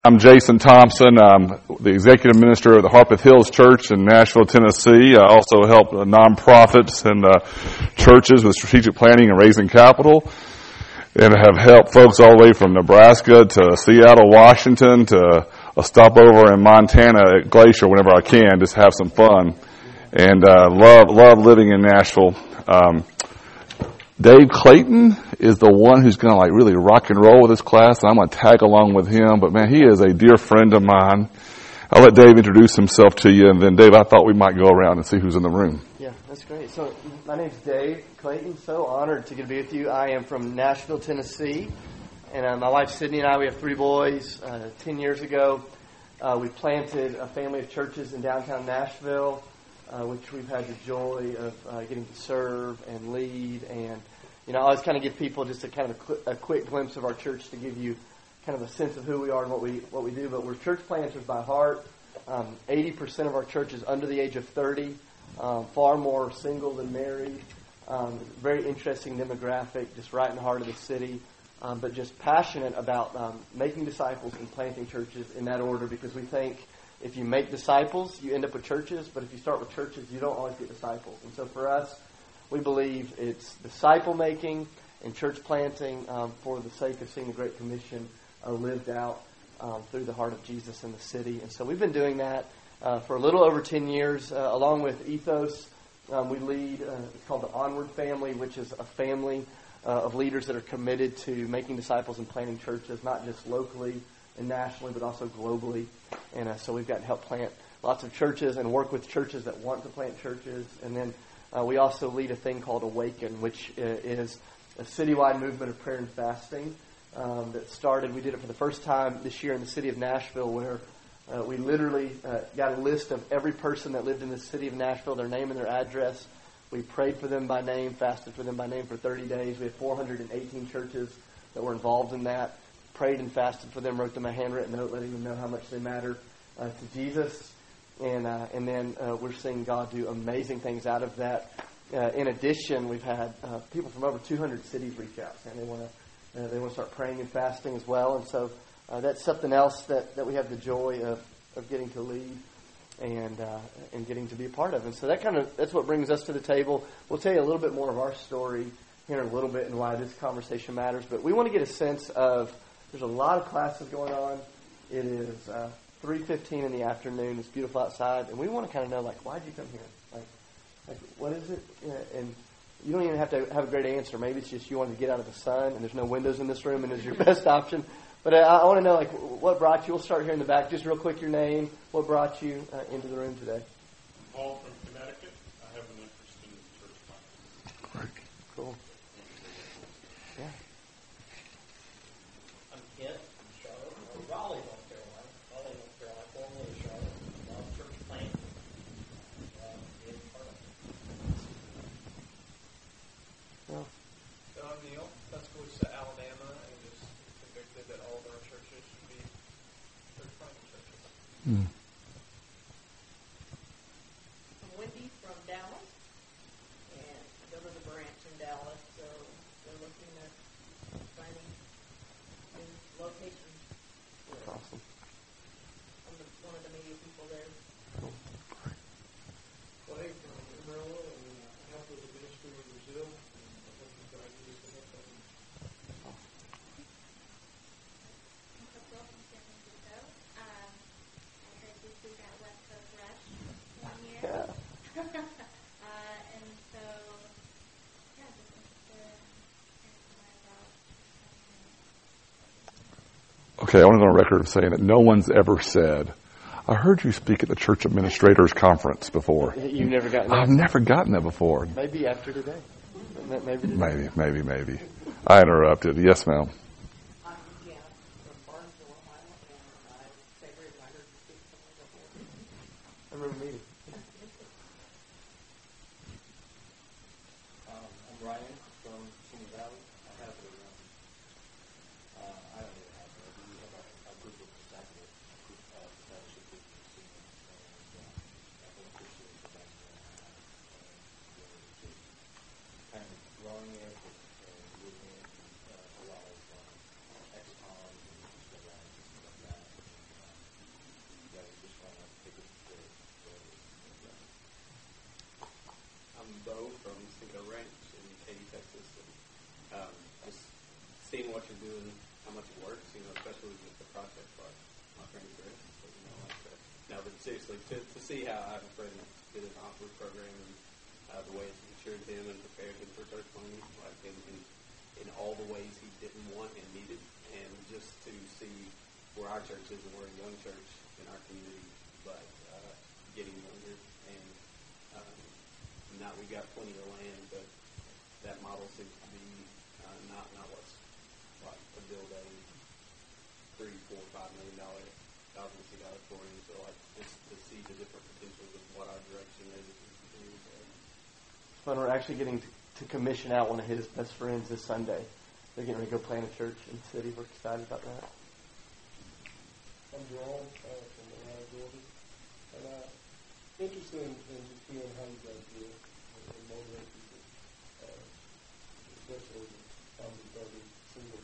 I'm Jason Thompson. I'm the executive minister of the Harpeth Hills Church in Nashville, Tennessee. I also help nonprofits and churches with strategic planning and raising capital, and have helped folks all the way from Nebraska to Seattle, Washington, to a stopover in Montana at Glacier whenever I can, just have some fun. And love living in Nashville. Dave Clayton is the one who's going to really rock and roll with this class, and I'm going to tag along with him. But man, he is a dear friend of mine. I'll let Dave introduce himself to you, and then Dave, I thought we might go around and see who's in the room. Yeah, that's great. So my name's Dave Clayton. So honored to get to be with you. I am from Nashville, Tennessee, and my wife Sydney and I, we have 3 boys. 10 years ago, we planted a family of churches in downtown Nashville, which we've had the joy of getting to serve and lead. And I always kind of give people just a quick glimpse of our church to give you kind of a sense of who we are and what we do. But we're church planters by heart. 80% of our church is under the age of 30, far more single than married. Very interesting demographic, just right in the heart of the city. But just passionate about making disciples and planting churches in that order, because we think if you make disciples, you end up with churches. But if you start with churches, you don't always get disciples. And so for us, we believe it's disciple making and church planting for the sake of seeing the Great Commission lived out through the heart of Jesus in the city. And so we've been doing that for a little over 10 years. Along with Ethos, we lead, it's called the Onward Family, which is a family of leaders that are committed to making disciples and planting churches, not just locally and nationally, but also globally. And so we've gotten to help plant lots of churches and work with churches that want to plant churches. And then we also lead a thing called Awaken, which is a citywide movement of prayer and fasting that started. We did it for the first time this year in the city of Nashville, where we literally got a list of every person that lived in the city of Nashville, their name and their address. We prayed for them by name, fasted for them by name for 30 days. We had 418 churches that were involved in that. Prayed and fasted for them, wrote them a handwritten note letting them know how much they matter to Jesus. And then we're seeing God do amazing things out of that. In addition, we've had people from over 200 cities reach out, and they want to start praying and fasting as well. And so that's something else that we have the joy of getting to lead and getting to be a part of. And so that's what brings us to the table. We'll tell you a little bit more of our story here in a little bit and why this conversation matters. But we want to get a sense of, there's a lot of classes going on. It is 3:15 in the afternoon. It's beautiful outside, and we want to kind of know, why'd you come here? Like, what is it? And you don't even have to have a great answer. Maybe it's just you wanted to get out of the sun, and there's no windows in this room, and it's your best option. But I want to know, what brought you? We'll start here in the back. Just real quick, your name. What brought you into the room today? Paul from Connecticut. I have an interest in church planting. Cool. Yeah. I'm Kent from Charlotte, or Raleigh, North Carolina, formerly Charlotte. Love church planting. Being part of it. Well, I'm Neil, Tuscaloosa, Alabama, and just convicted that all of our churches should be church planting churches. Mm. I'm Wendy from Dallas, and I go to the branch in Dallas, so they're looking at finding new locations. that's awesome. I'm one of the media people there. Clay from Amarillo, and I help with the ministry in Brazil, and I'm looking for ideas to help them. Crystal from San Francisco. I heard this week at West Coast Rush 1 year. Yeah. And so, just interested in hearing more about. Okay, I want to go on record of saying that no one's ever said, I heard you speak at the Church Administrators Conference before. You've never gotten that? I've never gotten that before. Maybe after today. Maybe today. Maybe. I interrupted. Yes, ma'am. I'm Janet from Barnesville, Ohio, and I say very excited to speak somewhere before. I remember meeting. I'm Ryan from Simi Valley. I have we have a group of discipleship groups in Simi, and I've been appreciated for that. Kind of growing it and moving a lot of XCOM and stuff like that. Bo from Cinco Ranch in Katy, Texas. And, just seeing what you're doing, how much it works, especially with the project part. My friend Chris, no, but seriously, to see how I have a friend did an awkward program and the way it's matured him and prepared him for church planning, like in all the ways he didn't want and needed, and just to see where our church is, and we're a young church in our community, but getting younger, and not we got plenty of land, but that model seems to be not what's like to build a $3, $4, $5 million seat auditorium. So like just to see the different potentials of what our direction is. Fun. We're actually getting to commission out one of his best friends this Sunday. They're getting ready to go plant a church in the city. We're excited about that. I'm Jerome from Atlanta, Georgia. And interested in just hearing how you guys do it and motivate people, especially family, brothers, single,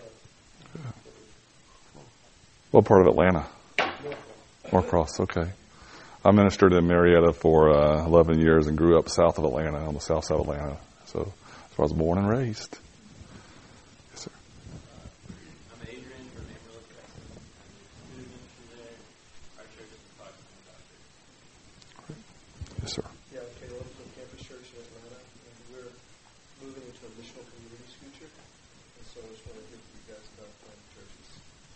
What part of Atlanta? Norcross, okay. I ministered in Marietta for 11 years and grew up south of Atlanta, on the south side of Atlanta. So that's where I was born and raised. Yes, sir. I'm Adrian from Amarillo, Texas. I'm a student minister there. Our church is a 5 doctor. Yes, sir. Yeah, Caleb from Campus Church in Atlanta, and we're moving into a missional communities future, and so I just want to hear from you guys about planting churches.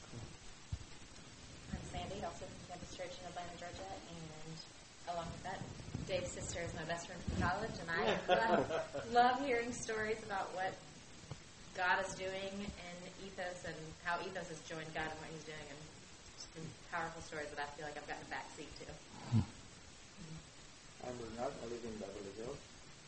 I'm Sandy, also from Campus Church in Atlanta, Georgia, and along with that, Dave's sister is my best friend from college, and I love hearing stories about what God is doing in Ethos and how Ethos has joined God and what He's doing, and some powerful stories that I feel like I've gotten a backseat to. I'm Bernard. I live in Beverly Hills.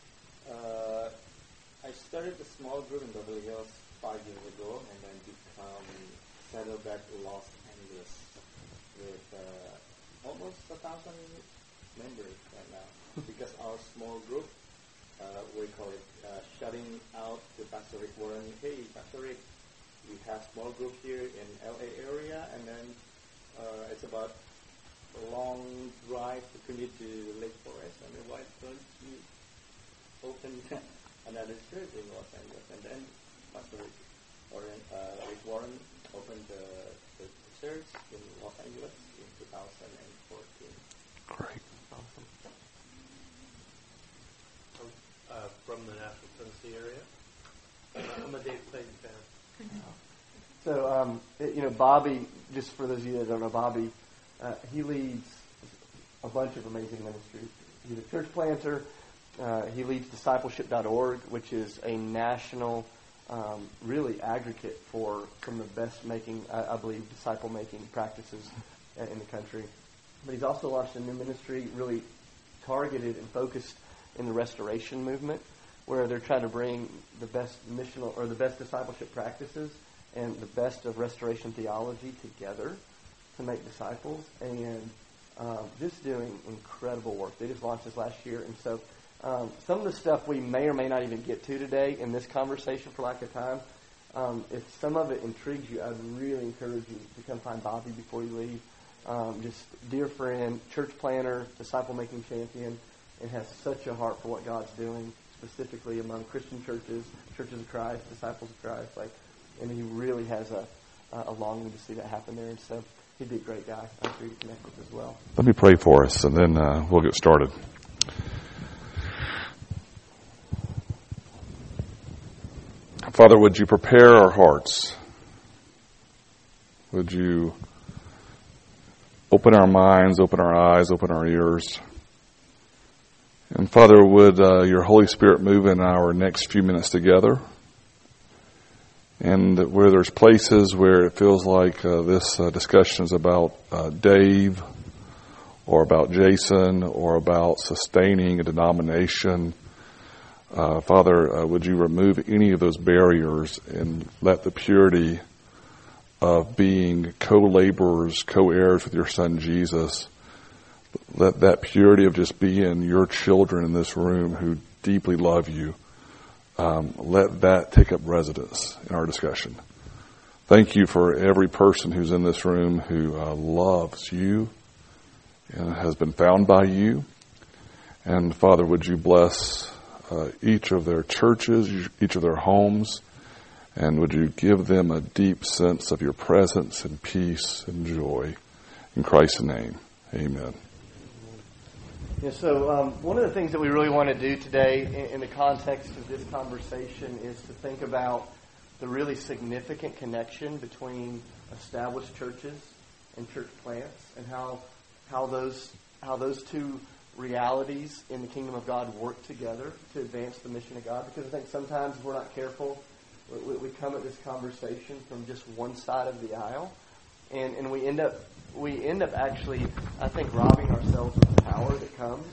I started a small group in Beverly Hills 5 years ago, and then settled back to Los Angeles with almost 1,000 members right now. Because our small group, we call it shutting out to Pastor Rick Warren. Hey, Pastor Rick, we have small group here in LA area, and then it's about a long drive to commute to Lake Forest. I mean, why don't you open another church in Los Angeles? And then Pastor Rick Warren opened the church in Los Angeles in 2014. Great. Awesome. From the Nashville, Tennessee area. I'm a Dave Clayton fan. So, Bobby, just for those of you that don't know Bobby, he leads a bunch of amazing ministries. He's a church planter. He leads discipleship.org, which is a national, really aggregate for some of the best making, I believe, disciple-making practices in the country. But he's also launched a new ministry really targeted and focused in the restoration movement, where they're trying to bring the best missional or the best discipleship practices and the best of restoration theology together to make disciples, and just doing incredible work. They just launched this last year, and so some of the stuff we may or may not even get to today in this conversation for lack of time, if some of it intrigues you, I'd really encourage you to come find Bobby before you leave. Just dear friend, church planner, disciple-making champion, and has such a heart for what God's doing, specifically among Christian churches, churches of Christ, disciples of Christ. And he really has a longing to see that happen there. And so he'd be a great guy. I'm sure you connect with as well. Let me pray for us, and then we'll get started. Father, would you prepare our hearts? Would you open our minds, open our eyes, open our ears? And Father, would your Holy Spirit move in our next few minutes together? And where there's places where it feels like this discussion is about Dave or about Jason or about sustaining a denomination, Father, would you remove any of those barriers and let the purity of being co-laborers, co-heirs with your Son Jesus, let that purity of just being your children in this room who deeply love you, let that take up residence in our discussion. Thank you for every person who's in this room who loves you and has been found by you. And Father, would you bless each of their churches, each of their homes, and would you give them a deep sense of your presence and peace and joy. In Christ's name, amen. Yeah, so one of the things that we really want to do today in the context of this conversation is to think about the really significant connection between established churches and church plants, and how those two realities in the kingdom of God work together to advance the mission of God. Because I think sometimes if we're not careful, we come at this conversation from just one side of the aisle, and we end up actually, I think, robbing ourselves of the power that comes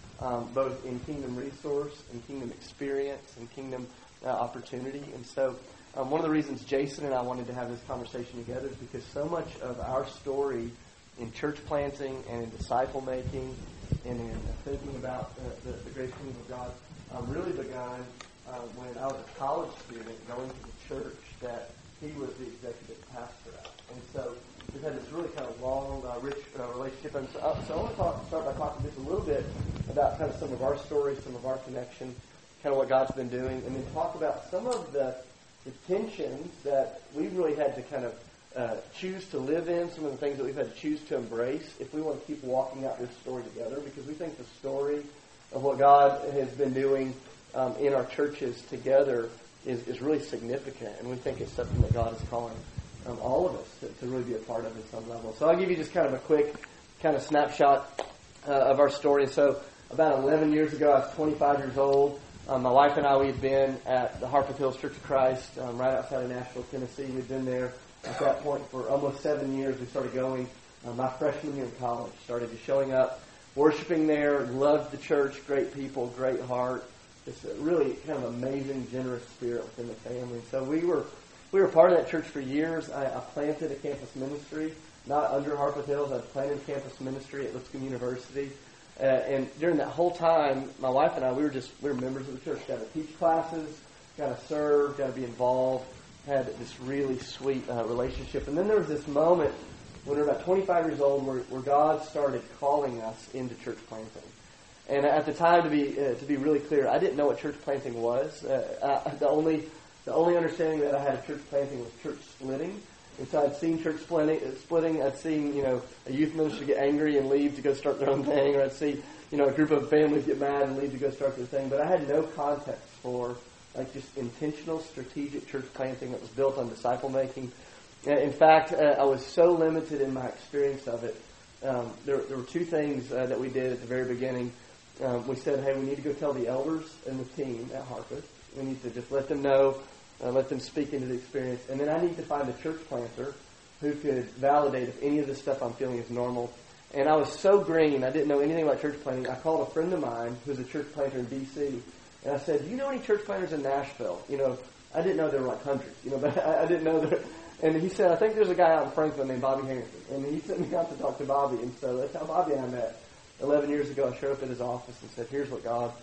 both in kingdom resource and kingdom experience and kingdom opportunity. And so one of the reasons Jason and I wanted to have this conversation together is because so much of our story in church planting and in disciple making and in thinking about the great kingdom of God really began when I was a college student going to the church that he was the executive pastor at. And so we've had this really kind of long, rich relationship. And so I want to start by talking just a little bit about kind of some of our stories, some of our connection, kind of what God's been doing, and then talk about some of the tensions that we've really had to kind of choose to live in, some of the things that we've had to choose to embrace if we want to keep walking out this story together, because we think the story of what God has been doing in our churches together is really significant, and we think it's something that God is calling all of us to really be a part of at some level. So I'll give you just kind of a quick kind of snapshot of our story. So about 11 years ago, I was 25 years old. My wife and I, we had been at the Harpeth Hills Church of Christ right outside of Nashville, Tennessee. We'd been there at that point for almost 7 years. We started going my freshman year in college, started just showing up, worshiping there, loved the church, great people, great heart, just a really kind of amazing, generous spirit within the family. So we were part of that church for years. I planted a campus ministry, not under Harpeth Hills. I planted a campus ministry at Lipscomb University. And during that whole time, my wife and I, we were members of the church. Got to teach classes, got to serve, got to be involved. Had this really sweet relationship. And then there was this moment when we were about 25 years old where God started calling us into church planting. And at the time, to be really clear, I didn't know what church planting was. The only understanding that I had of church planting was church splitting. And so I'd seen church splitting. I'd seen, a youth minister get angry and leave to go start their own thing. Or I'd see, a group of families get mad and leave to go start their thing. But I had no context for, just intentional, strategic church planting that was built on disciple making. In fact, I was so limited in my experience of it. There were two things that we did at the very beginning. We said, hey, we need to go tell the elders and the team at Harpeth. We need to just let them know, let them speak into the experience. And then I need to find a church planter who could validate if any of this stuff I'm feeling is normal. And I was so green, I didn't know anything about church planting. I called a friend of mine who's a church planter in D.C., and I said, do you know any church planters in Nashville? I didn't know there were hundreds, but I didn't know there. And he said, I think there's a guy out in Franklin named Bobby Harrington. And he sent me out to talk to Bobby. And so that's how Bobby and I met. 11 years ago, I showed up at his office and said, here's what God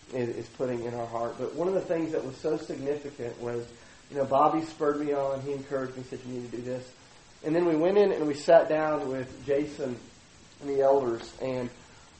is putting in our heart. But one of the things that was so significant was, Bobby spurred me on. He encouraged me, said, you need to do this. And then we went in and we sat down with Jason and the elders and,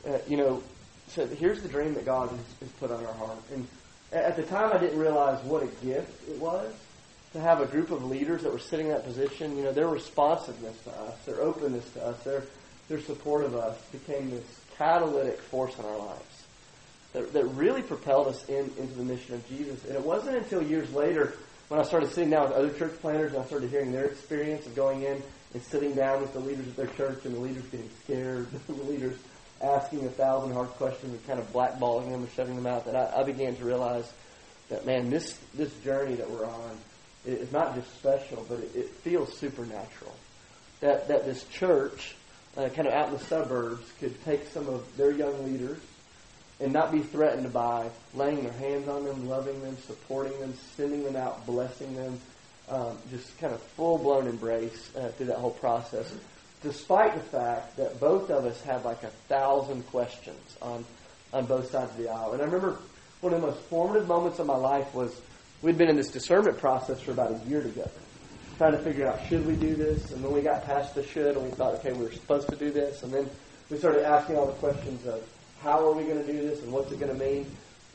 said, here's the dream that God has put on our heart. And at the time, I didn't realize what a gift it was to have a group of leaders that were sitting in that position. Their responsiveness to us, their openness to us, their support of us became this catalytic force in our lives that really propelled us into the mission of Jesus. And it wasn't until years later when I started sitting down with other church planters and I started hearing their experience of going in and sitting down with the leaders of their church and the leaders getting scared, the leaders asking 1,000 hard questions and kind of blackballing them or shutting them out, that I began to realize that, man, this journey that we're on is not just special, but it feels supernatural. That this church, kind of out in the suburbs, could take some of their young leaders and not be threatened by laying their hands on them, loving them, supporting them, sending them out, blessing them, just kind of full-blown embrace through that whole process, despite the fact that both of us had 1,000 questions on both sides of the aisle. And I remember one of the most formative moments of my life was we'd been in this discernment process for about a year together, trying to figure out, should we do this? And then we got past the should, and we thought, okay, we were supposed to do this. And then we started asking all the questions of, how are we going to do this, and what's it going to mean?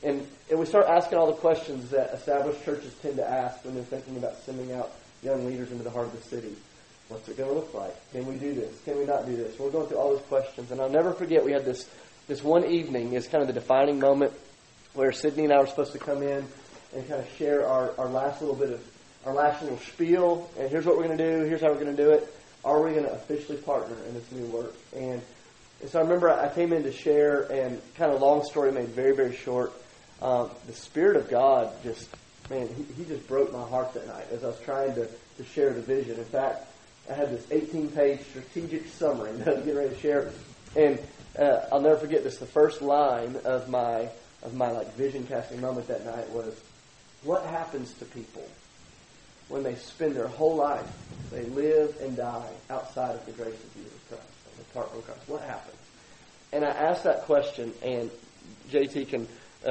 And we start asking all the questions that established churches tend to ask when they're thinking about sending out young leaders into the heart of the city. What's it going to look like? Can we do this? Can we not do this? We're going through all those questions. And I'll never forget, we had this one evening is kind of the defining moment where Sydney and I were supposed to come in and kind of share our last little spiel. And here's what we're going to do. Here's how we're going to do it. Are we going to officially partner in this new work? And so I remember I came in to share, and kind of long story made very, very short. The Spirit of God just, man, he just broke my heart that night as I was trying to share the vision. In fact, I had this 18-page strategic summary that I was getting ready to share. And I'll never forget this. The first line of my like vision casting moment that night was, what happens to people when they spend their whole life, they live and die outside of the grace of Jesus Christ, and apart from Christ? What happens? And I asked that question, and JT can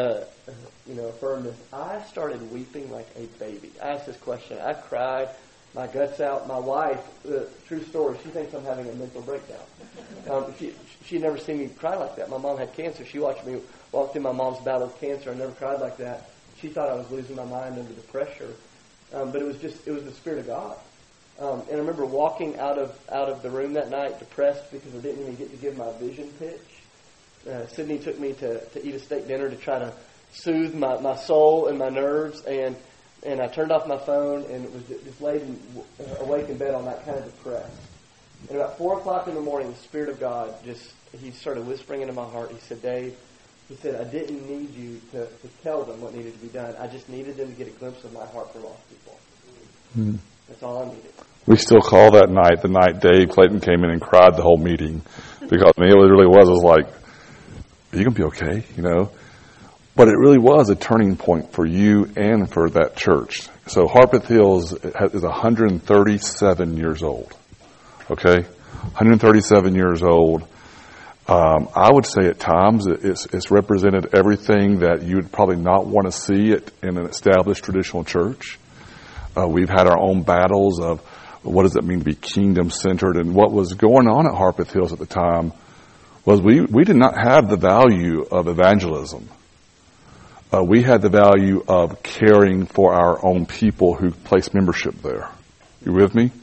affirm this. I started weeping like a baby. I asked this question. I cried my guts out. My wife, true story, she thinks I'm having a mental breakdown. She'd never seen me cry like that. My mom had cancer. She watched me walk through my mom's battle with cancer. I never cried like that. She thought I was losing my mind under the pressure. But it was the Spirit of God. And I remember walking out of the room that night depressed because I didn't even get to give my vision pitch. Sydney took me to eat a steak dinner to try to soothe my soul and my nerves, and I turned off my phone and was just laid awake in bed all night, kind of depressed. And about 4 o'clock in the morning, the Spirit of God he started whispering into my heart. He said, Dave, he said, I didn't need you to tell them what needed to be done. I just needed them to get a glimpse of my heart for lost people. Hmm. That's all I needed. We still call that night the night Dave Clayton came in and cried the whole meeting. Because it really was like, are you going to be okay? But it really was a turning point for you and for that church. So Harpeth Hills is 137 years old. Okay? 137 years old. I would say at times it's represented everything that you would probably not want to see it in an established traditional church. We've had our own battles of what does it mean to be kingdom-centered, and what was going on at Harpeth Hills at the time was we did not have the value of evangelism. We had the value of caring for our own people who placed membership there. You with me?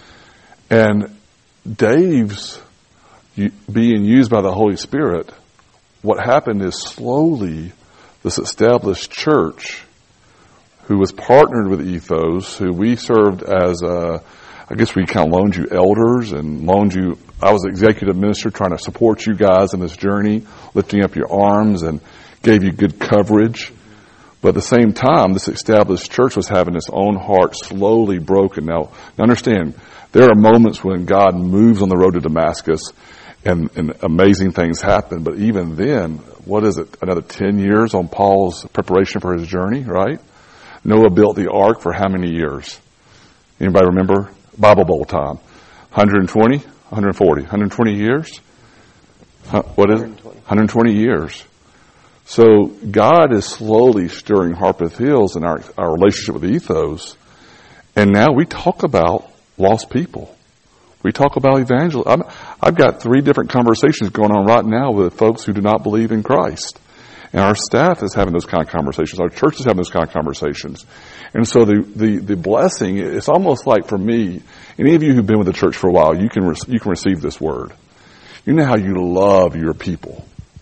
And Dave's being used by the Holy Spirit, what happened is slowly this established church who was partnered with Ethos, who we served as, I guess we kind of loaned you elders and I was executive minister trying to support you guys in this journey, lifting up your arms and gave you good coverage. But at the same time, this established church was having its own heart slowly broken. Now understand, there are moments when God moves on the road to Damascus and amazing things happen. But even then, what is it? Another 10 years on Paul's preparation for his journey, right? Noah built the ark for how many years? Anybody remember? Bible Bowl time. 120? 140? 120 years? What is it? 120 years. So God is slowly stirring Harpeth Hills and our relationship with Ethos. And now we talk about lost people. We talk about evangelism. I've got 3 different conversations going on right now with folks who do not believe in Christ. And our staff is having those kind of conversations. Our church is having those kind of conversations. And so the blessing, it's almost like for me, any of you who've been with the church for a while, you can receive this word. You know how you love your people.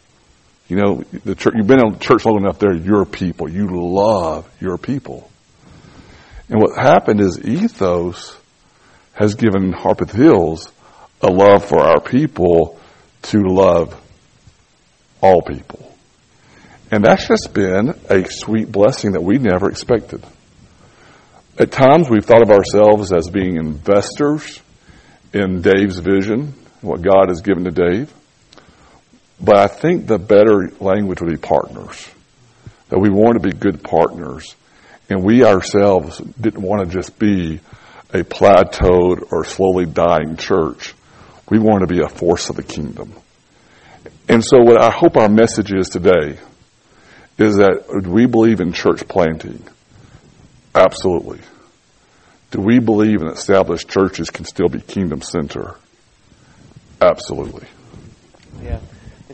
The church, you've been in church long enough, they're your people. You love your people. And what happened is Ethos has given Harpeth Hills a love for our people to love all people. And that's just been a sweet blessing that we never expected. At times we've thought of ourselves as being investors in Dave's vision, what God has given to Dave. But I think the better language would be partners. That we want to be good partners. And we ourselves didn't want to just be a plateaued or slowly dying church. We want to be a force of the kingdom. And so what I hope our message is today is that do we believe in church planting? Absolutely. Do we believe in established churches can still be kingdom center? Absolutely. Yeah.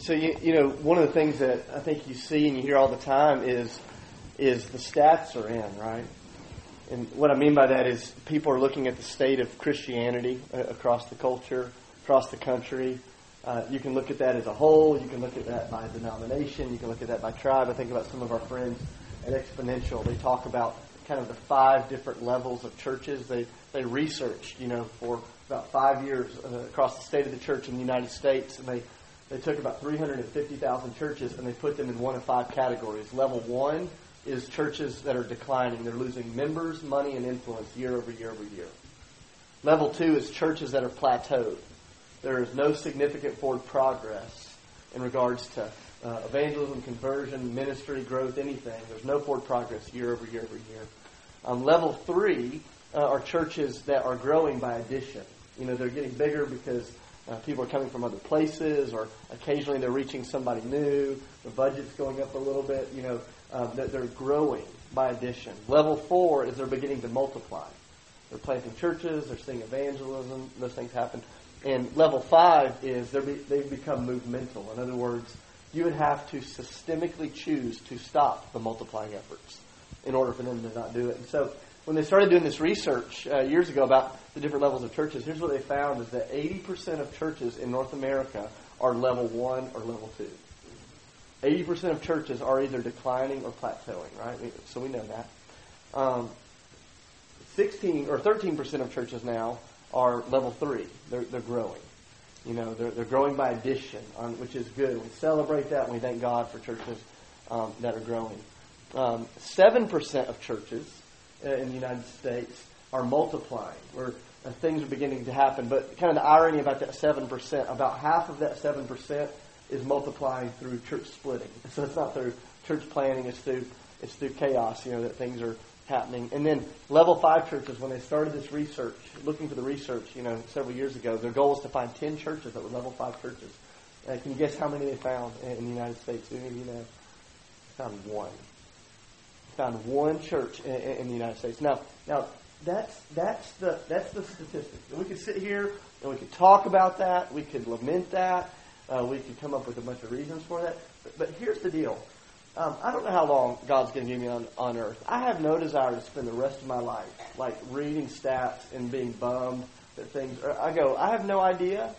So, one of the things that I think you see and you hear all the time is the stats are in, right? And what I mean by that is people are looking at the state of Christianity across the culture, across the country. You can look at that as a whole. You can look at that by denomination. You can look at that by tribe. I think about some of our friends at Exponential. They talk about kind of the 5 different levels of churches. They researched, for about 5 years across the state of the church in the United States, and they took about 350,000 churches and they put them in 1 of 5 categories. Level 1 is churches that are declining. They're losing members, money, and influence year over year over year. Level 2 is churches that are plateaued. There is no significant forward progress in regards to evangelism, conversion, ministry, growth, anything. There's no forward progress year over year over year. Level 3 are churches that are growing by addition. They're getting bigger because people are coming from other places, or occasionally they're reaching somebody new. The budget's going up a little bit. They're growing by addition. Level 4 is they're beginning to multiply. They're planting churches. They're seeing evangelism. Those things happen. And level 5 is they've become movemental. In other words, you would have to systemically choose to stop the multiplying efforts in order for them to not do it. And so when they started doing this research years ago about the different levels of churches, here's what they found is that 80% of churches in North America are level 1 or level 2. 80% of churches are either declining or plateauing, right? So we know that. 16 or 13% of churches now are level 3. They're growing. They're growing by addition, which is good. We celebrate that and we thank God for churches that are growing. 7% of churches in the United States are multiplying, where things are beginning to happen. But kind of the irony about that 7%, about half of that 7% is multiplying through church splitting. So it's not through church planning, it's through chaos, that things are happening. And then level 5 churches, when they started this research, looking for the research, several years ago, their goal was to find 10 churches that were level 5 churches. Can you guess how many they found in the United States? Do any of you know? They found 1. They found 1 church in the United States. Now that's the statistic. And we could sit here and we could talk about that. We could lament that. We could come up with a bunch of reasons for that. But here's the deal. I don't know how long God's going to give me on earth. I have no desire to spend the rest of my life reading stats and being bummed that things are. I have no idea.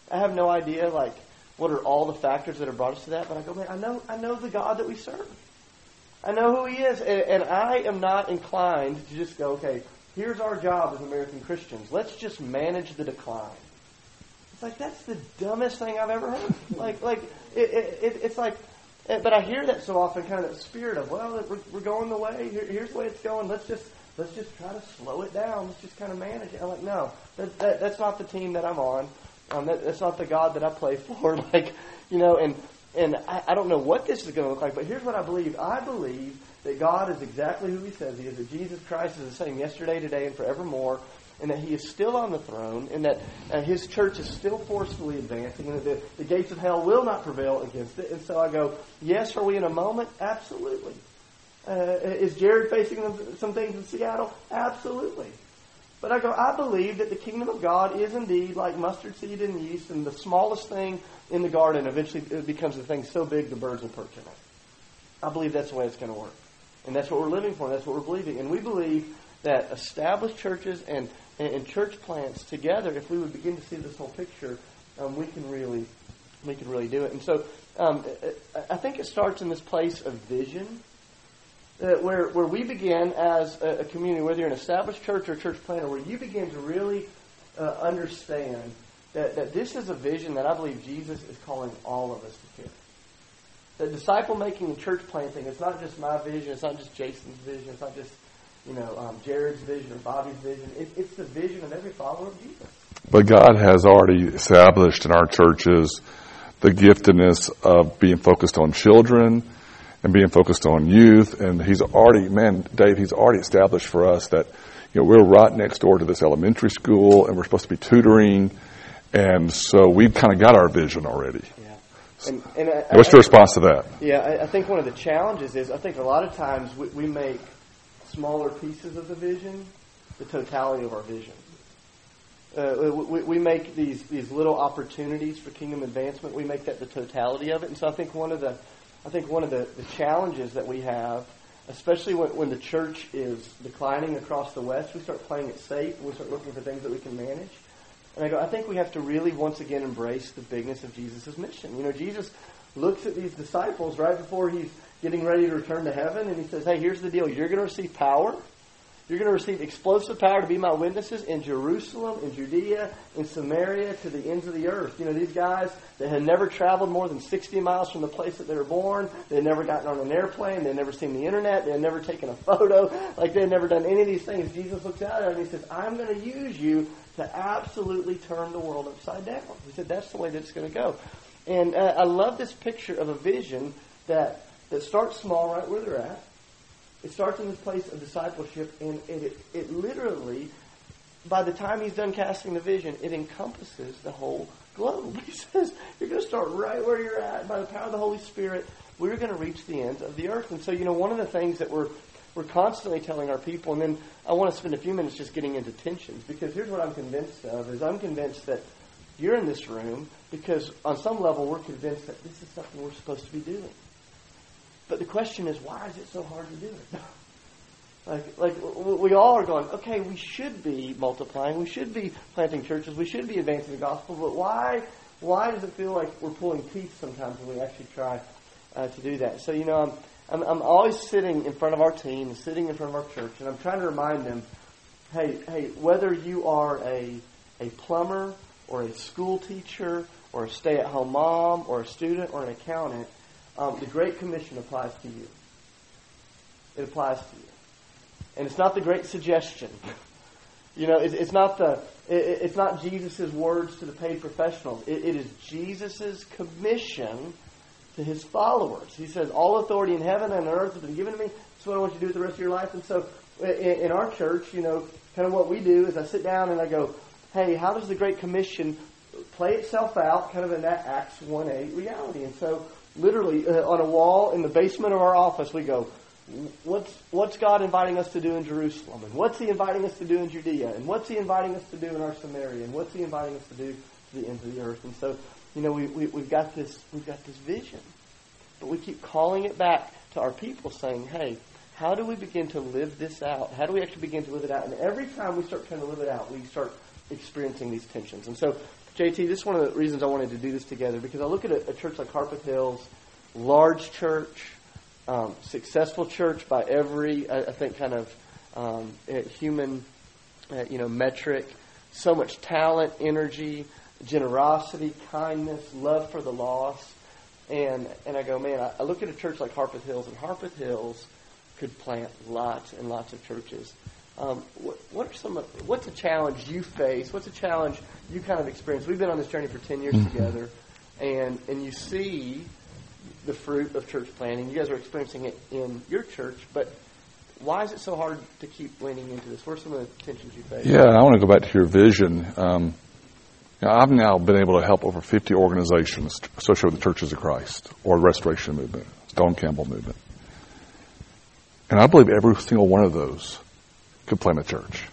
What are all the factors that have brought us to that? But I go, man, I know the God that we serve. I know who He is. And I am not inclined to just go, okay, here's our job as American Christians. Let's just manage the decline. It's that's the dumbest thing I've ever heard. It's like, but I hear that so often, kind of that spirit of, well, we're going the way. Here's the way it's going. Let's just try to slow it down. Let's just kind of manage it. I'm like, no, that's not the team that I'm on. That's not the God that I play for. And I don't know what this is going to look like, but here's what I believe. I believe that God is exactly who He says He is, that Jesus Christ is the same yesterday, today, and forevermore, and that He is still on the throne, and that His church is still forcefully advancing, and that the gates of hell will not prevail against it. And so I go, yes, are we in a moment? Absolutely. Is Jared facing some things in Seattle? Absolutely. But I go, I believe that the kingdom of God is indeed like mustard seed in yeast, and the smallest thing in the garden eventually it becomes a thing so big the birds will perch in it. I believe that's the way it's going to work. And that's what we're living for, and that's what we're believing. And we believe that established churches and church plants together, if we would begin to see this whole picture, we can really do it. And so I think it starts in this place of vision, where we begin as a community, whether you're an established church or a church planter, where you begin to really understand that this is a vision that I believe Jesus is calling all of us to carry. That disciple making and church planting, it's not just my vision, it's not just Jason's vision, it's not just Jared's vision or Bobby's vision. It's the vision of every follower of Jesus. But God has already established in our churches the giftedness of being focused on children and being focused on youth. And He's already, Dave, He's already established for us that we're right next door to this elementary school and we're supposed to be tutoring. And so we've kind of got our vision already. Yeah. What's your response to that? Yeah, I think one of the challenges is I think a lot of times we make smaller pieces of the vision the totality of our vision. We make these little opportunities for kingdom advancement. We make that the totality of it. And so I think one of the challenges that we have, especially when the church is declining across the West, we start playing it safe and we start looking for things that we can manage. And I think we have to really once again embrace the bigness of Jesus' mission. You know, Jesus looks at these disciples right before he's getting ready to return to heaven, and he says, hey, here's the deal. You're going to receive power. You're going to receive explosive power to be my witnesses in Jerusalem, in Judea, in Samaria, to the ends of the earth. You know, these guys that had never traveled more than 60 miles from the place that they were born, they had never gotten on an airplane, they had never seen the internet, they had never taken a photo, like they had never done any of these things. Jesus looks out at them and he says, I'm going to use you to absolutely turn the world upside down. He said, that's the way that it's going to go. And I love this picture of a vision that starts small right where they're at. It starts in this place of discipleship, and it literally, by the time he's done casting the vision, it encompasses the whole globe. He says, you're going to start right where you're at. By the power of the Holy Spirit, we're going to reach the ends of the earth. And so, you know, one of the things that we're constantly telling our people, and then I want to spend a few minutes just getting into tensions, because here's what I'm convinced of, is I'm convinced that you're in this room because on some level we're convinced that this is something we're supposed to be doing. But the question is, why is it so hard to do it? Like we all are going, okay, we should be multiplying, we should be planting churches, we should be advancing the gospel, but why does it feel like we're pulling teeth sometimes when we actually try to do that? So, you know, I'm always sitting in front of our team, and sitting in front of our church, and I'm trying to remind them, hey, whether you are a plumber or a school teacher or a stay-at-home mom or a student or an accountant, the Great Commission applies to you. It applies to you. And it's not the Great Suggestion. You know, it's not Jesus' words to the paid professionals. It is Jesus' commission to his followers. He says, all authority in heaven and on earth has been given to me. That's what I want you to do with the rest of your life. And so in our church, you know, kind of what we do is I sit down and I go, hey, how does the Great Commission play itself out kind of in that Acts 1:8 reality? And so literally on a wall in the basement of our office, we go, what's God inviting us to do in Jerusalem? And what's he inviting us to do in Judea? And what's he inviting us to do in our Samaria? And what's he inviting us to do to the ends of the earth? And so, you know, we've got this vision. But we keep calling it back to our people saying, hey, how do we begin to live this out? How do we actually begin to live it out? And every time we start trying to live it out, we start experiencing these tensions. And so, JT, this is one of the reasons I wanted to do this together, because I look at a church like Harpeth Hills, large church, successful church by every, I think, kind of human, metric. So much talent, energy, generosity, kindness, love for the lost. And I go, man, I look at a church like Harpeth Hills, and Harpeth Hills could plant lots and lots of churches. What's a challenge you face? What's a challenge you kind of experience? We've been on this journey for 10 years together, and you see the fruit of church planting. You guys are experiencing it in your church, but why is it so hard to keep leaning into this? What are some of the tensions you face? Yeah, I want to go back to your vision. I've now been able to help over 50 organizations associated with the Churches of Christ or the Restoration Movement, Stone Campbell Movement. And I believe every single one of those could plant a church.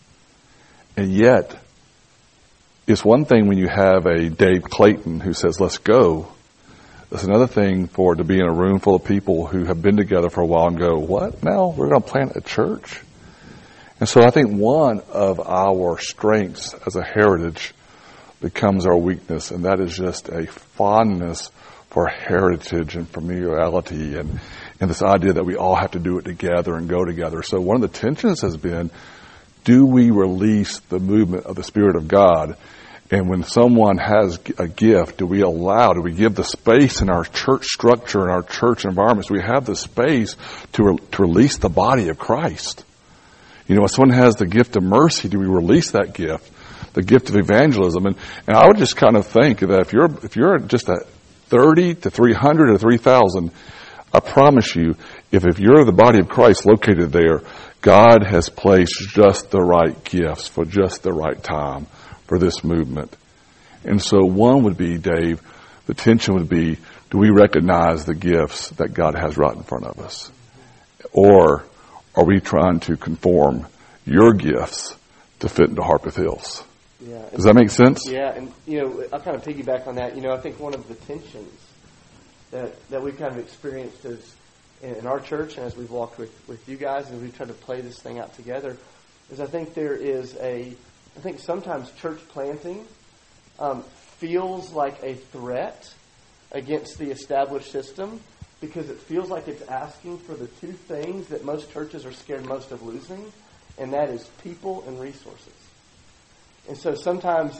And yet, it's one thing when you have a Dave Clayton who says, let's go. It's another thing to be in a room full of people who have been together for a while and go, what? Now we're going to plant a church? And so I think one of our strengths as a heritage becomes our weakness, and that is just a fondness for heritage and familiarity and this idea that we all have to do it together and go together. So one of the tensions has been, do we release the movement of the Spirit of God? And when someone has a gift, do we give the space in our church structure and our church environments? Do we have the space to release the body of Christ? You know, if someone has the gift of mercy, do we release that gift? The gift of evangelism? And I would just kind of think that if you're just at 30 to 300 or 3,000, I promise you, if you're the body of Christ located there, God has placed just the right gifts for just the right time for this movement. And so one would be, Dave, the tension would be, do we recognize the gifts that God has right in front of us? Or are we trying to conform your gifts to fit into Harpeth Hills? Yeah. Does that make sense? Yeah, and I'll kind of piggyback on that. I think one of the tensions that we've kind of experienced is in our church, and as we've walked with you guys, and we've tried to play this thing out together, is I think there is I think sometimes church planting feels like a threat against the established system because it feels like it's asking for the two things that most churches are scared most of losing, and that is people and resources. And so sometimes,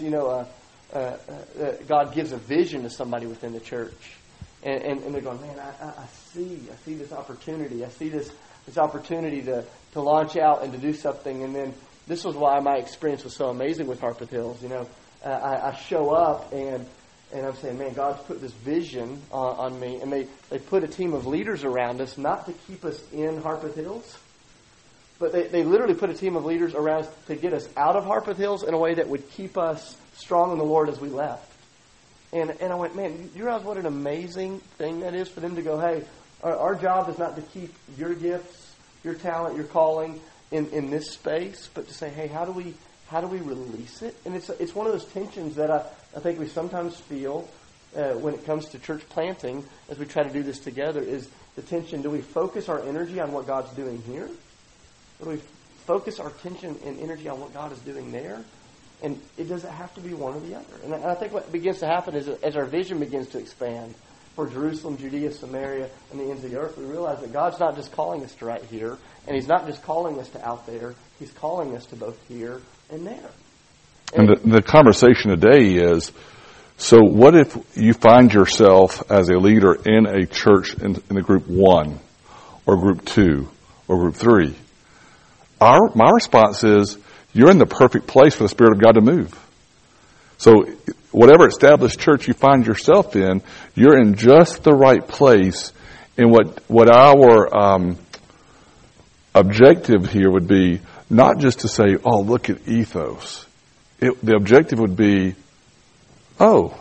God gives a vision to somebody within the church, and they're going, man, I see this opportunity. I see this opportunity to launch out and to do something. And then this was why my experience was so amazing with Harpeth Hills. I show up and I'm saying, man, God's put this vision on me, and they put a team of leaders around us, not to keep us in Harpeth Hills, but they literally put a team of leaders around us to get us out of Harpeth Hills in a way that would keep us strong in the Lord as we left. And I went, man, you realize what an amazing thing that is for them to go, hey, our job is not to keep your gifts, your talent, your calling in this space, but to say, hey, how do we release it? And it's one of those tensions that I think we sometimes feel when it comes to church planting as we try to do this together is the tension. Do we focus our energy on what God's doing here? Or do we focus our attention and energy on what God is doing there? And it doesn't have to be one or the other. And I think what begins to happen is as our vision begins to expand for Jerusalem, Judea, Samaria, and the ends of the earth, we realize that God's not just calling us to right here, and He's not just calling us to out there. He's calling us to both here and there. And the conversation today is, so what if you find yourself as a leader in a church in the group 1 or group 2 or group 3? My response is, you're in the perfect place for the Spirit of God to move. So whatever established church you find yourself in, you're in just the right place. And what our objective here would be, not just to say, oh, look at Ethos. The objective would be, oh,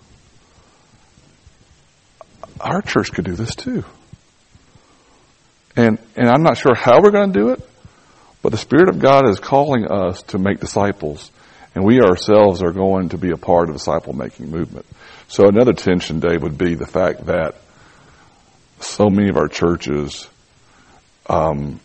our church could do this too. And I'm not sure how we're going to do it, but the Spirit of God is calling us to make disciples, and we ourselves are going to be a part of the disciple-making movement. So another tension, Dave, would be the fact that so many of our churches have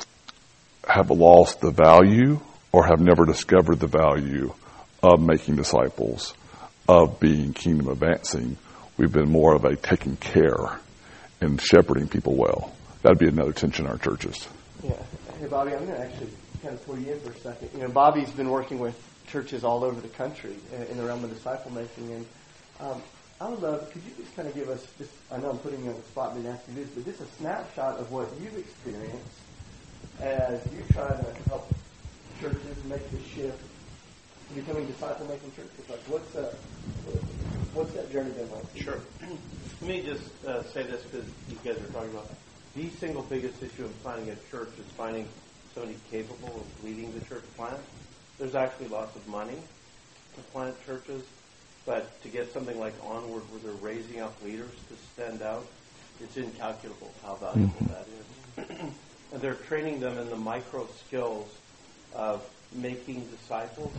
lost the value or have never discovered the value of making disciples, of being kingdom advancing. We've been more of a taking care and shepherding people well. That would be another tension in our churches. Yeah. Hey, Bobby, I'm going to actually kind of pull you in for a second. Bobby's been working with churches all over the country in the realm of disciple making, and I would love, could you just kind of give us, just, I know I'm putting you on the spot and asking you this, but just a snapshot of what you've experienced as you try to help churches make the shift to becoming disciple-making churches. Like, what's that journey been like? Sure. Let me just say this because you guys are talking about the single biggest issue in planting a church is finding somebody capable of leading the church plant. There's actually lots of money to plant churches, but to get something like Onward, where they're raising up leaders to stand out, it's incalculable how valuable that is. And they're training them in the micro skills of making disciples.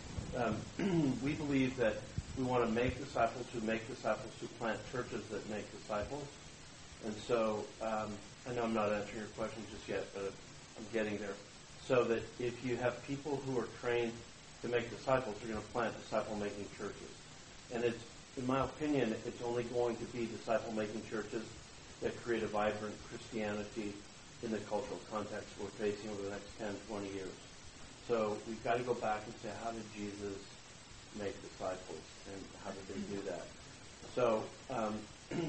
We believe that we want to make disciples who plant churches that make disciples. And so, I know I'm not answering your question just yet, but I'm getting there. So that if you have people who are trained to make disciples, you're going to plant disciple-making churches. And it's, in my opinion, it's only going to be disciple-making churches that create a vibrant Christianity in the cultural context we're facing over the next 10, 20 years. So we've got to go back and say, how did Jesus make disciples, and how did they do that? So, can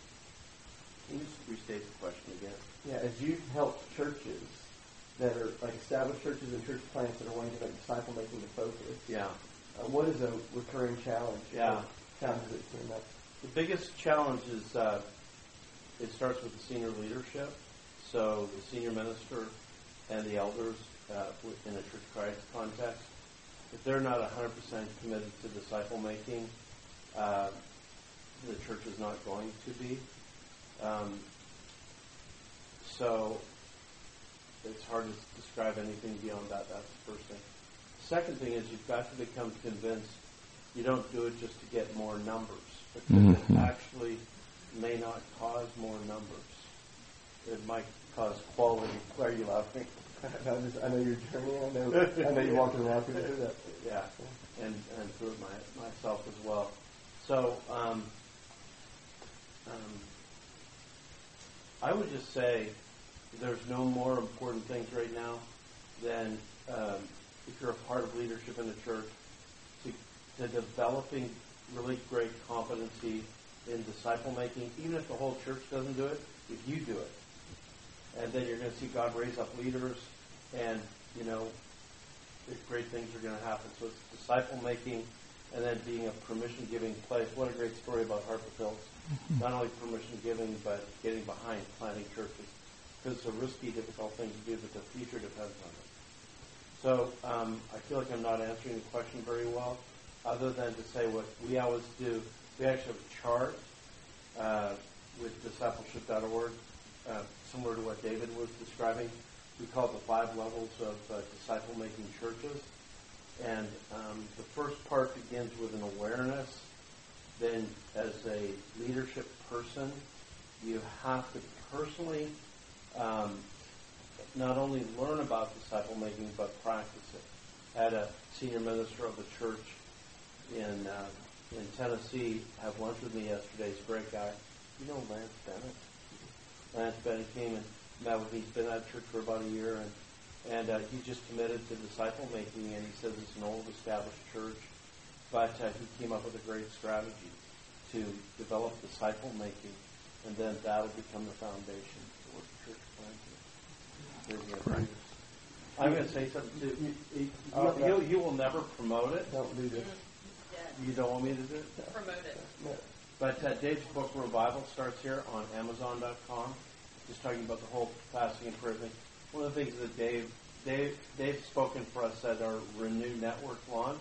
you just restate the question again? Yeah, as you've helped churches that are like established churches and church plants that are wanting to make disciple-making the focus. Yeah. What is a recurring challenge? Yeah. Challenges that came up. The biggest challenge is it starts with the senior leadership. So the senior minister and the elders in a church Christ context, if they're not 100% committed to disciple making, the church is not going to be. So it's hard to describe anything beyond that. That's the first thing. Second thing is you've got to become convinced you don't do it just to get more numbers, because it actually may not cause more numbers. It might cause quality. Why are you laughing? I know your journey. I know you walking around through that. Yeah, and through it myself as well. So I would just say there's no more important things right now than if you're a part of leadership in the church, to developing really great competency in disciple making, even if the whole church doesn't do it, if you do it. And then you're going to see God raise up leaders, and, great things are going to happen. So it's disciple making, and then being a permission-giving place. What a great story about Harpeth Hills. Not only permission-giving, but getting behind planting churches. Because it's a risky, difficult thing to do, but the future depends on it. So I feel like I'm not answering the question very well, other than to say what we always do. We actually have a chart with discipleship.org, similar to what David was describing. We call it the 5 levels of disciple-making churches. And the first part begins with an awareness. Then as a leadership person, you have to personally not only learn about disciple-making, but practice it. I had a senior minister of the church in Tennessee have lunch with me yesterday. He's a great guy. You know Lance Bennett? Lance Bennett came and met with me. He's been at church for about a year, and he's just committed to disciple making. And he says it's an old established church, but he came up with a great strategy to develop disciple making, and then that'll become the foundation for church planting. I'm going to say something too. You will never promote it. Don't do this. You don't want me to do it? Promote it. No. But Dave's book, Revival, starts here on Amazon.com. Just talking about the whole fasting and prayer thing. One of the things that Dave's spoken for us at our Renew Network launch,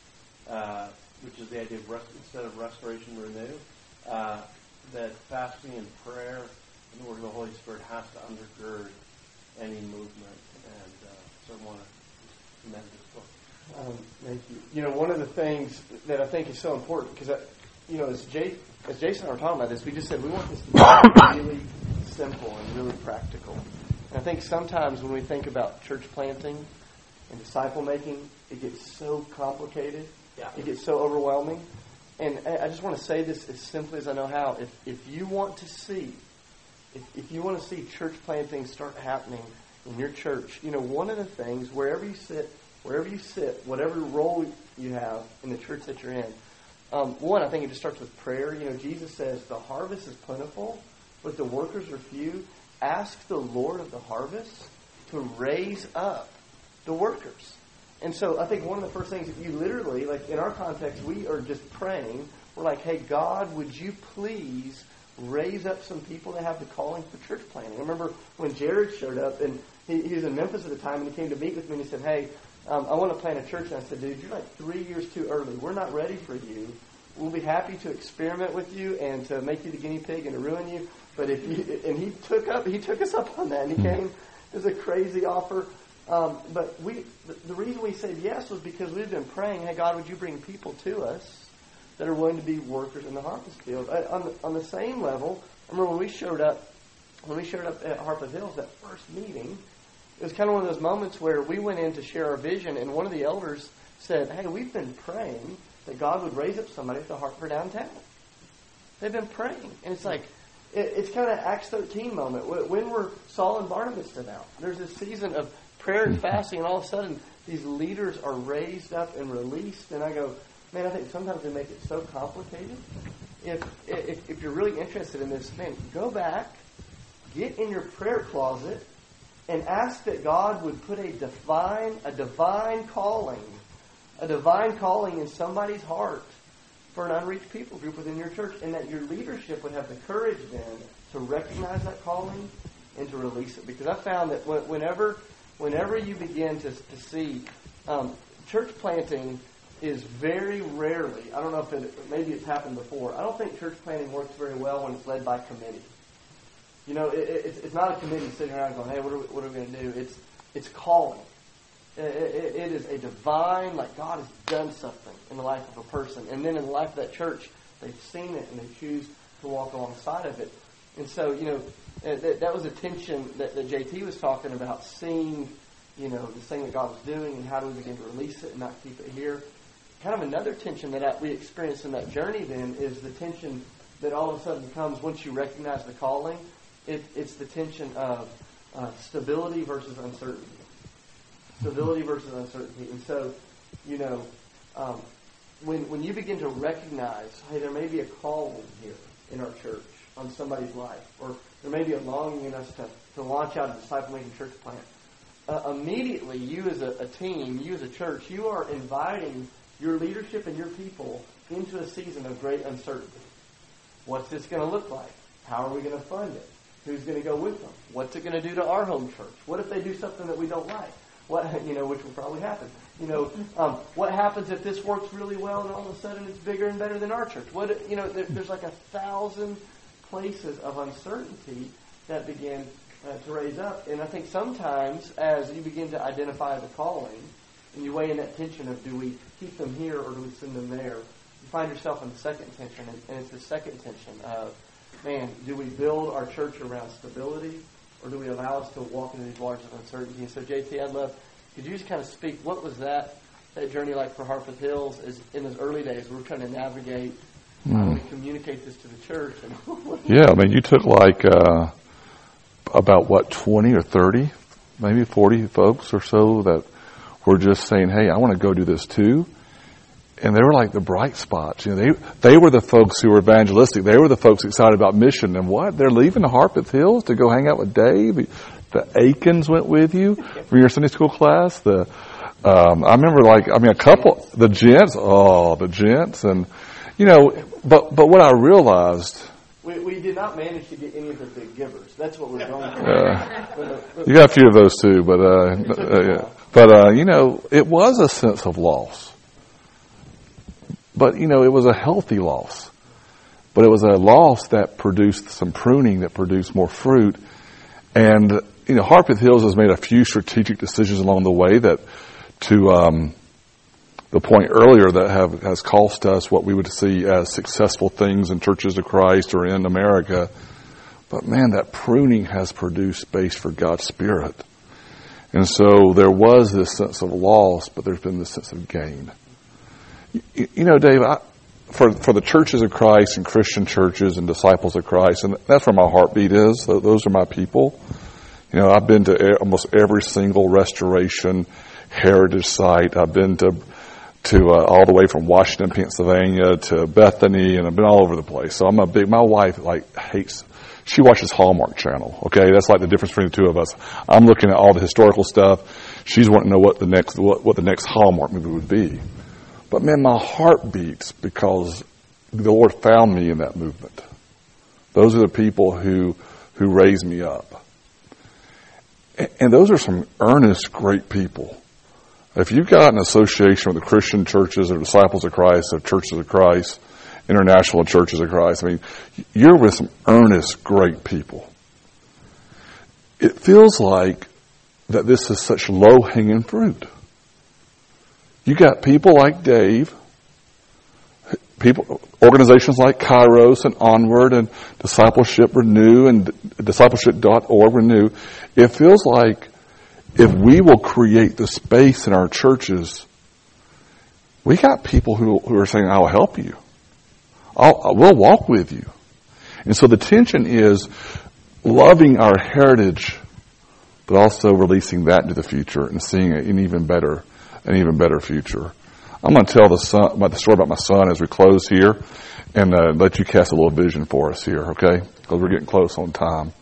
which is the idea of instead of restoration, renew, that fasting and prayer and the work of the Holy Spirit has to undergird any movement. And so I want to commend this book. Thank you. One of the things that I think is so important, because, as Jason and I were talking about this, we just said we want this to be really simple and really practical. And I think sometimes when we think about church planting and disciple making, it gets so complicated. Yeah. It gets so overwhelming. And I just want to say this as simply as I know how. If you want to see church planting start happening in your church, one of the things, wherever you sit, whatever role you have in the church that you're in, one, I think it just starts with prayer. Jesus says, the harvest is plentiful, but the workers are few. Ask the Lord of the harvest to raise up the workers. And so I think one of the first things that you literally, like in our context, we are just praying. We're like, hey, God, would you please raise up some people that have the calling for church planting? I remember when Jared showed up, and he was in Memphis at the time, and he came to meet with me, and he said, hey, I want to plant a church. And I said, dude, you're like 3 years too early. We're not ready for you. We'll be happy to experiment with you and to make you the guinea pig and to ruin you. But he took us up on that, and he came. It was a crazy offer. But the reason we said yes was because we've been praying, hey, God, would you bring people to us that are willing to be workers in the harvest field? On the same level, I remember when we showed up at Harpeth Hills, that first meeting, it was kind of one of those moments where we went in to share our vision, and one of the elders said, hey, we've been praying that God would raise up somebody at the heart for downtown. They've been praying. And it's like, it's kind of Acts 13 moment. When were Saul and Barnabas sent out? There's this season of prayer and fasting, and all of a sudden, these leaders are raised up and released. And I go, man, I think sometimes they make it so complicated. If you're really interested in this, man, go back, get in your prayer closet, and ask that God would put a divine calling in somebody's heart for an unreached people group within your church, and that your leadership would have the courage then to recognize that calling and to release it. Because I found that whenever you begin to see church planting is very rarely, I don't know if maybe it's happened before, I don't think church planting works very well when it's led by committee. It's not a committee sitting around going, hey, what are we going to do? It's calling. It is a divine, like God has done something in the life of a person. And then in the life of that church, they've seen it and they choose to walk alongside of it. And so, that was a tension that JT was talking about, seeing, this thing that God was doing and how do we begin to release it and not keep it here. Kind of another tension that we experienced in that journey then is the tension that all of a sudden comes once you recognize the calling. It's the tension of stability versus uncertainty. Stability versus uncertainty. And so, when you begin to recognize, hey, there may be a calling here in our church on somebody's life, or there may be a longing in us to launch out a disciple-making church plant, immediately you as a team, you as a church, you are inviting your leadership and your people into a season of great uncertainty. What's this going to look like? How are we going to fund it? Who's going to go with them? What's it going to do to our home church? What if they do something that we don't like? Which will probably happen. What happens if this works really well and all of a sudden it's bigger and better than our church? There's like 1,000 places of uncertainty that begin to raise up. And I think sometimes as you begin to identify the calling and you weigh in that tension of do we keep them here or do we send them there, you find yourself in the second tension. And it's the second tension of, man, do we build our church around stability or do we allow us to walk into these waters of uncertainty? And so, JT, I'd love, could you just kind of speak, what was that journey like for Harpeth Hills is in those early days? We were trying to navigate how do we communicate this to the church? Yeah, you took about 20 or 30, maybe 40 folks or so that were just saying, hey, I want to go do this too. And they were like the bright spots. They were the folks who were evangelistic. They were the folks excited about mission. And what? They're leaving the Harpeth Hills to go hang out with Dave. The Aikens went with you for your Sunday school class. I remember a couple, the gents. And, but what I realized. We did not manage to get any of the big givers. That's what we're going for. You got a few of those too, but it was a sense of loss. But, it was a healthy loss. But it was a loss that produced some pruning, that produced more fruit. And, Harpeth Hills has made a few strategic decisions along the way that, to the point earlier, that has cost us what we would see as successful things in churches of Christ or in America. But, man, that pruning has produced space for God's Spirit. And so there was this sense of loss, but there's been this sense of gain. Dave, for the churches of Christ and Christian churches and disciples of Christ, and that's where my heartbeat is. Those are my people. I've been to almost every single restoration heritage site. I've been to all the way from Washington, Pennsylvania to Bethany, and I've been all over the place. So my wife hates, she watches Hallmark Channel. Okay, that's like the difference between the two of us. I'm looking at all the historical stuff. She's wanting to know what the next Hallmark movie would be. But man, my heart beats because the Lord found me in that movement. Those are the people who raised me up. And those are some earnest, great people. If you've got an association with the Christian churches or disciples of Christ or churches of Christ, international churches of Christ, you're with some earnest, great people. It feels like that this is such low-hanging fruit. You got people like Dave, organizations like Kairos and Onward and Discipleship Renew and discipleship.org Renew. It feels like if we will create the space in our churches, we got people who are saying, I'll help you. We'll walk with you. And so the tension is loving our heritage, but also releasing that into the future and seeing an even better future. I'm going to tell the story about my son as we close here and let you cast a little vision for us here, okay? Because we're getting close on time.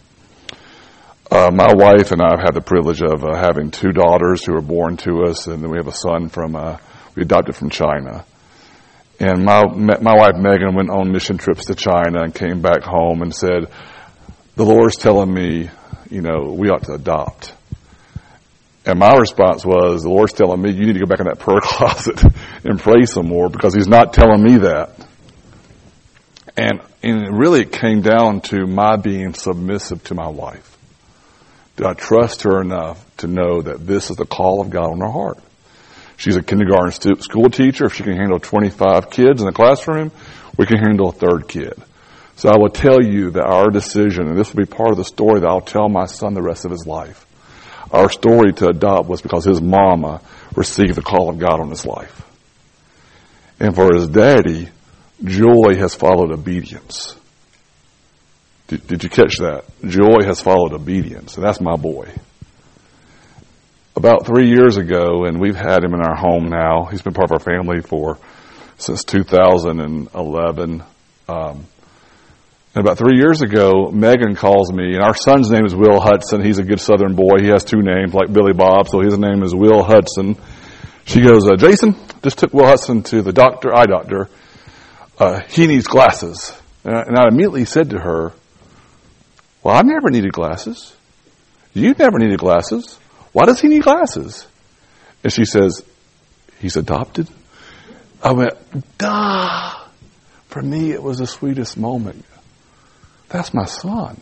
My wife and I have had the privilege of having 2 daughters who were born to us, and then we have a son we adopted from China. And my wife Megan went on mission trips to China and came back home and said, the Lord's telling me, we ought to adopt. And my response was, the Lord's telling me you need to go back in that prayer closet and pray some more because He's not telling me that. And really it came down to my being submissive to my wife. Did I trust her enough to know that this is the call of God on her heart. She's a kindergarten school teacher. If she can handle 25 kids in the classroom, we can handle a third kid. So I will tell you that our decision, and this will be part of the story that I'll tell my son the rest of his life. Our story to adopt was because his mama received the call of God on his life. And for his daddy, joy has followed obedience. Did you catch that? Joy has followed obedience. And that's my boy. About 3 years ago, and we've had him in our home now. He's been part of our family since 2011. And about 3 years ago, Megan calls me, and our son's name is Will Hudson. He's a good Southern boy. He has two names, like Billy Bob, so his name is Will Hudson. She goes, Jason, just took Will Hudson to the eye doctor. He needs glasses. And I immediately said to her, well, I never needed glasses. You never needed glasses. Why does he need glasses? And she says, he's adopted? I went, duh. For me, it was the sweetest moment. That's my son.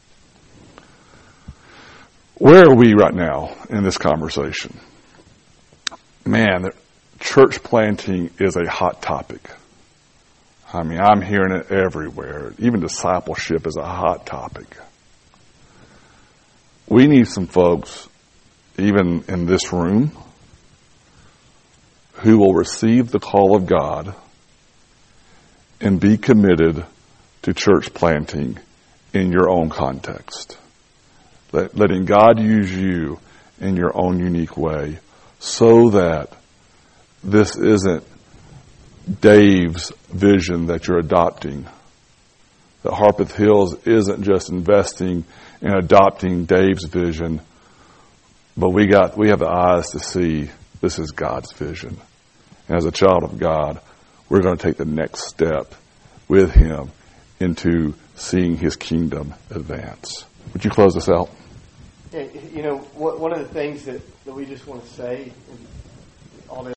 Where are we right now in this conversation? Man, church planting is a hot topic. I mean, I'm hearing it everywhere. Even discipleship is a hot topic. We need some folks, even in this room, who will receive the call of God and be committed to church planting in your own context. Letting God use you in your own unique way so that this isn't Dave's vision that you're adopting. That Harpeth Hills isn't just investing in adopting Dave's vision, but we have the eyes to see this is God's vision. And as a child of God, we're going to take the next step with him into seeing his kingdom advance. Would you close us out? Yeah, one of the things that we just want to say, all